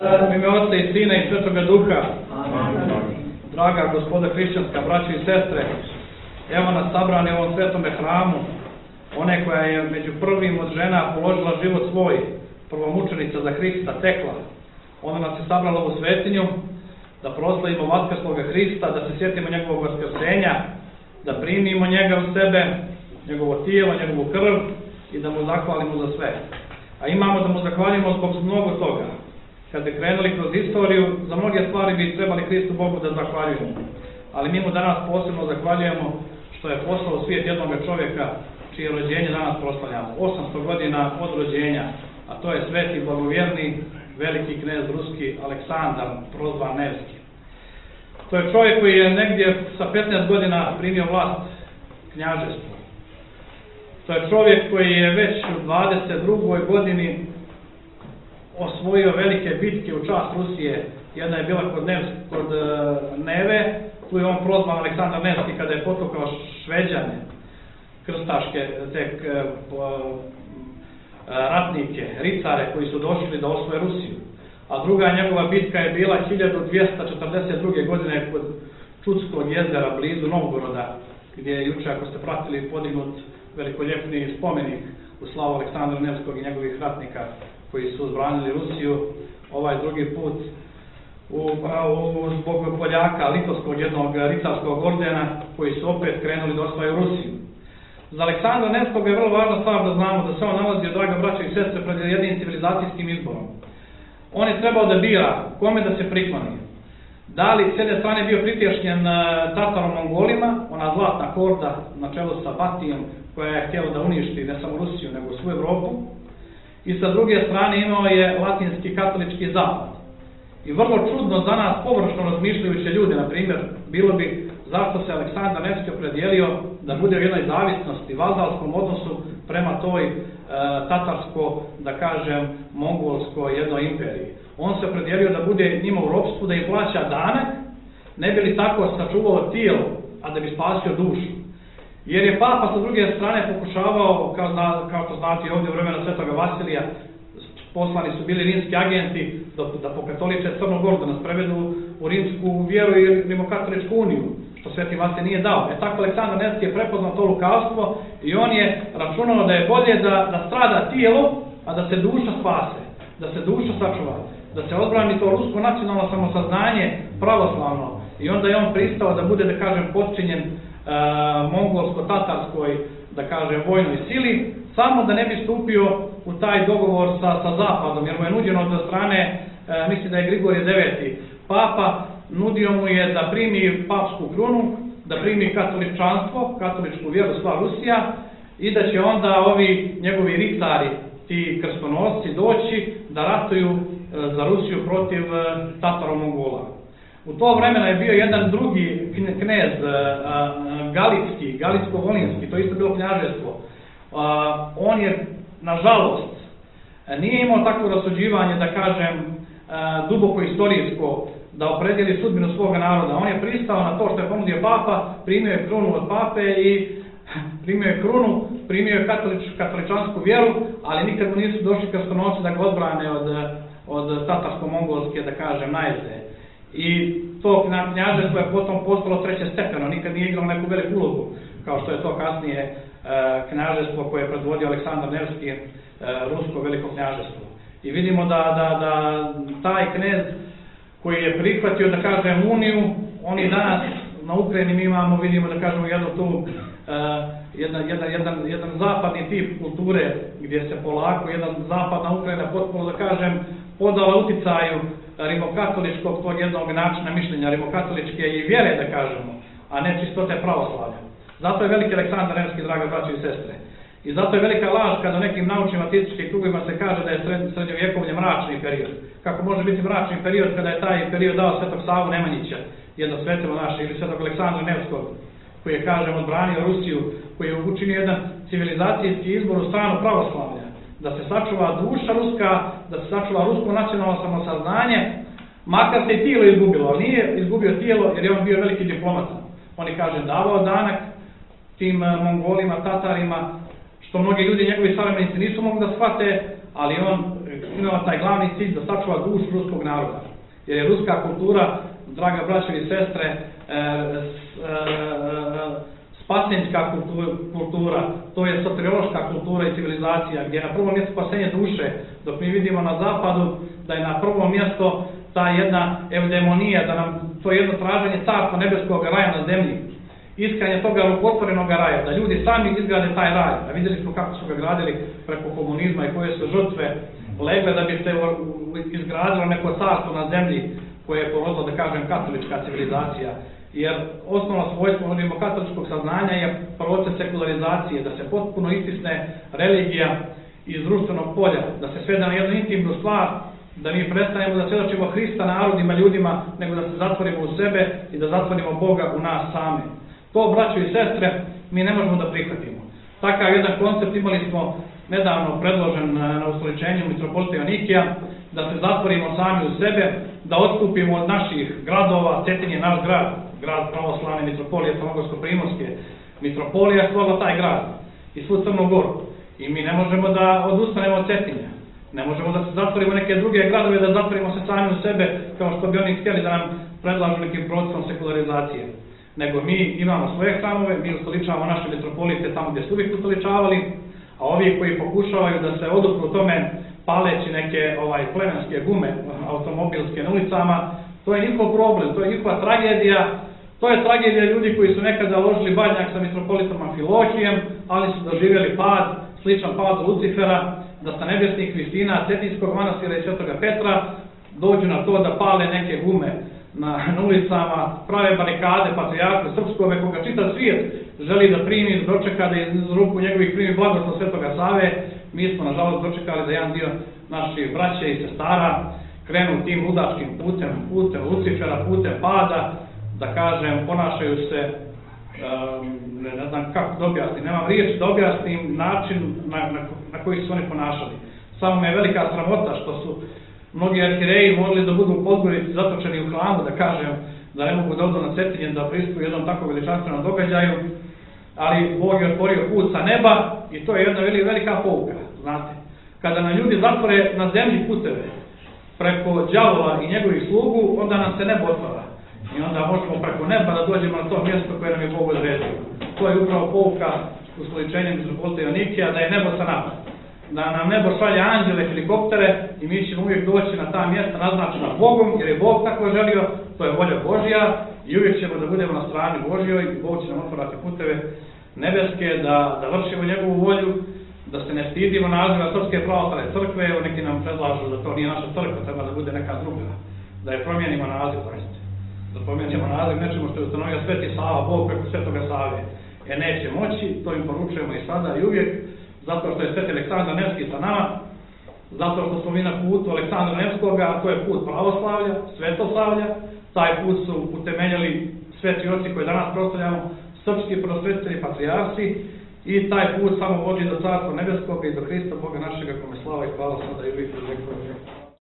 U ime Oca i Sina i Svetoga Duha, draga gospoda hrišćanska, braćo i sestre, evo nas sabrani u ovom svetome hramu, one koja je među prvim od žena položila život svoj, prvomučenica za Hrista, tekla. Ona nas je sabrala u svetinju, da proslavimo vaskrsloga Hrista, da se sjetimo njegovog vaskrsenja, da primimo njega u sebe, njegovo tijelo, njegovu krv i da mu zahvalimo za sve. A imamo da mu zahvalimo zbog mnogo toga. Kad bi krenuli kroz istoriju, za mnoge stvari bi trebali Hristu Bogu da zahvaljujemo. Ali mi mu danas posebno zahvaljujemo što je poslao u svijet jednog čovjeka čije rođenje danas proslavljamo. 800 godina od rođenja, a to je sveti blagovjerni veliki knez ruski Aleksandar, prozvan Nevski. To je čovjek koji je negdje sa 15 godina primio vlast knjaževstva. To je čovjek koji je već u 22. godini osvojio velike bitke u čast Rusije. Jedna je bila kod Neve, tu je on prozvan Aleksandar Nevski kada je potukao Šveđane, krstaške ratnike, ricare koji su došli da osvoje Rusiju. A druga njegova bitka je bila 1242. godine kod Čudskog jezera blizu Novgoroda, gdje je juče, ako ste pratili, podignut velikoljepni spomenik u slavu Aleksandra Nevskog i njegovih ratnika koji su odbranili Rusiju. Ovaj drugi put zbog Poljaka, Litovskog jednog ricarskog ordena, koji su opet krenuli da osvajaju Rusiju. Za Aleksandra Nevskog je vrlo važna stvar da znamo da se on nalazio, draga braća i sestre, pred jednim civilizacijskim izborom. On je trebao da bira kome da se prikloni. Da li s jedne strane bio pritješnjen Tatarom-Mongolima, ona zlatna horda na čelu sa Batijom, koja je htjela da uništi ne samo Rusiju, nego svu Evropu, i sa druge strane imao je latinski katolički zapad. I vrlo čudno za nas, površno razmišljajuće ljude, na primjer, bilo bi zašto se Aleksandar Nevski opredijelio da bude u jednoj zavisnosti, vazalskom odnosu prema toj tatarsko, da kažem, mongolskoj jednoj imperiji. On se opredijelio da bude njima u ropstvu, da im plaća danak, ne bi li tako sačuvao tijelo, a da bi spasio dušu. Jer je papa sa druge strane pokušavao, kao što znate ovdje u vremena Svetoga Vasilija, poslani su bili rimski agenti da pokatoliče Crnu Goru, da nas prevedu u rimsku vjeru i rimokatoličku uniju, što Sveti Vasilij nije dao. Tako Aleksandar Nevski je prepoznao to lukavstvo i on je računao da je bolje da strada tijelo, a da se duša spase, da se duša sačuva, da se odbrani to rusko nacionalno samosaznanje pravoslavno. I onda je on pristao da bude, da kažem, potčinjen mongolsko-tatarskoj, da kažem, vojnoj sili, samo da ne bi stupio u taj dogovor sa Zapadom, jer mu je nuđeno od strane, mislim da je Grigorije IX. Papa nudio mu je da primi papsku krunu, da primi katoličanstvo, katoličku vjeru sva Rusija, i da će onda ovi njegovi ricari, ti krstonosci, doći da ratuju za Rusiju protiv Tataro-Mongola. U to vremena je bio jedan drugi knez, Galitsko-Volinski, to isto bilo knjaževstvo. On je, nažalost, nije imao takvo rasuđivanje, da kažem, duboko istorijsko, da opredijeli sudbinu svoga naroda. On je pristao na to što je ponudio papa, primio je krunu od pape i primio je katoličansku vjeru, ali nikad mu nisu došli krstonosci da ga odbrane od tatarsko-mongolske, da kažem, najezde. I to knjaževstvo je potom postalo trećestepeno, nikad nije igralo neku veliku ulogu, kao što je to kasnije knjaževstvo koje je predvodio Aleksandar Nevski, rusko veliko knjaževstvo. I vidimo da taj knez koji je prihvatio, da kažem, uniju, oni danas na Ukrajini mi imamo, vidimo, da kažemo, jedan zapadni tip kulture gdje se polako, jedan zapadna Ukrajina potpuno, da kažem, podala uticaju rimokatoličkog tog jednog načina mišljenja, rimokatoličke i vjere, da kažemo, a ne čistote pravoslavlja. Zato je veliki Aleksandar Nevski, draga braćo i sestre. I zato je velika laž kada u nekim naučnim ateističkim krugovima se kaže da je srednjovjekovlje mračni period. Kako može biti mračni period kada je taj period dao Svetog Savu Nemanjića, jedno svetilo naše, ili Svetog Aleksandra Nevskog, koji je, kažem, odbranio Rusiju, koji je učinio jedan civilizacijski izbor u stranu pravoslavlja, da se sačuva duša ruska, da se sačuva rusko nacionalno samosaznanje, makar se i tijelo izgubilo, ali nije izgubio tijelo jer je on bio veliki diplomata. On je, kažem, davao danak tim Mongolima, Tatarima, što mnogi ljudi, njegovi savremenici, nisu mogli da shvate, ali on imao taj glavni cilj da sačuva dušu ruskog naroda. Jer je ruska kultura, draga braćo i sestre, spasenjska kultura, to je soteriološka kultura i civilizacija, gdje je na prvom mjestu spasenje duše, dok mi vidimo na zapadu da je na prvom mjesto ta jedna evdemonija, da nam to je jedno traženje carstva nebeskog raja na zemlji, iskanje toga rukotvorenog raja, da ljudi sami izgrade taj raj. A vidjeli smo kako su ga gradili preko komunizma i koje su žrtve legle da bi se izgradilo neko carstvo na zemlji koje je porodilo, da kažem, katolička civilizacija. Jer osnovno svojstvo katoličkog saznanja je proces sekularizacije, da se potpuno istisne religija iz društvenog polja, da se svede na jednu intimnu stvar, da mi prestanemo da svjedočimo Hrista narodima, ljudima, nego da se zatvorimo u sebe i da zatvorimo Boga u nas same. To, braćo i sestre, mi ne možemo da prihvatimo. Takav jedan koncept imali smo nedavno predložen na ustoličenju mitropolita Joanikija, da se zatvorimo sami u sebe, da odstupimo od naših gradova. Cetin je naš grad, grad pravoslavne mitropolije Crnogorsko-primorske. Mitropolija je stvorila taj grad i svu Crnu Goru. I mi ne možemo da odustanemo od Cetinja. Ne možemo da se zatvorimo neke druge gradove, da zatvorimo se sami u sebe, kao što bi oni htjeli da nam predlažu nekim procesom sekularizacije. Nego mi imamo svoje hramove, mi ustoličavamo naše mitropolite tamo gdje su uvijek ustoličavali, a ovi koji pokušavaju da se odupru tome paleći neke plemenske gume automobilske na ulicama, to je njihov problem, to je njihova tragedija. To je tragedija ljudi koji su nekada ložili badnjak sa mitropolitom Amfilohijem, ali su doživjeli pad, sličan pad Lucifera, da sa nebesnih vistina Cetinskog manastira i Svetoga Petra dođu na to da pale neke gume na ulicama, prave barikade patrijarhu srpskome, koga čitav svijet želi da primi, dočeka da iz ruku njegovih primi blagoslov Svetoga Save. Mi smo nažalost dočekali da jedan dio naših braće i sestara krenu tim ludačkim putem Lucifera, putem pada, da kažem, ponašaju se, ne znam kako da objasnim, nemam riječ da objasnim način na koji su oni ponašali. Samo me je velika sramota što su mnogi arhijereji morali da budu u Podgorici zatočeni u hramu, da kažem, da ne mogu da odu na Cetinje, da pristupuju jednom tako veličanstvenom događaju, ali Bog je otvorio put sa neba i to je jedna velika pouka, znate. Kada nam ljudi zatvore na zemlji puteve preko đavola i njegovih slugu, onda nam se nebo otvara. I onda možemo preko neba da dođemo na to mjesto koje nam je Bog odredio. To je upravo pouka ustoličenjem mitropolita Joanikija, da je nebo sa nama. Da nam nebo šalje anđele, helikoptere i mi ćemo uvijek doći na ta mjesta naznačena Bogom, jer je Bog tako želio, to je volja Božja i uvijek ćemo da budemo na strani Božjoj i Bog će nam otvorati puteve nebeske, da vršimo njegovu volju, da se ne stidimo naziva Srpske pravoslavne crkve. Evo neki nam predlažu da to nije naša crkva, treba da bude neka druga, da je promijenimo naziv, da promijenimo naziv nečemu što je ustanovio Sveti Sava, Bog preko Svetoga Save. Neće moći, to im poručujemo i sada i uvijek, zato što je Sveti Aleksandar Nevski sa nama, zato što smo mi na putu Aleksandra Nevskoga, a to je put pravoslavlja, svetoslavlja. Taj put su utemeljili sveti oci koje danas proslavljamo, srpski prosvetitelji, patrijarsi, i taj put samo vodi do Carstva Nebeskog i do Hrista Boga našega, kome slava i hvala sada i uvijek.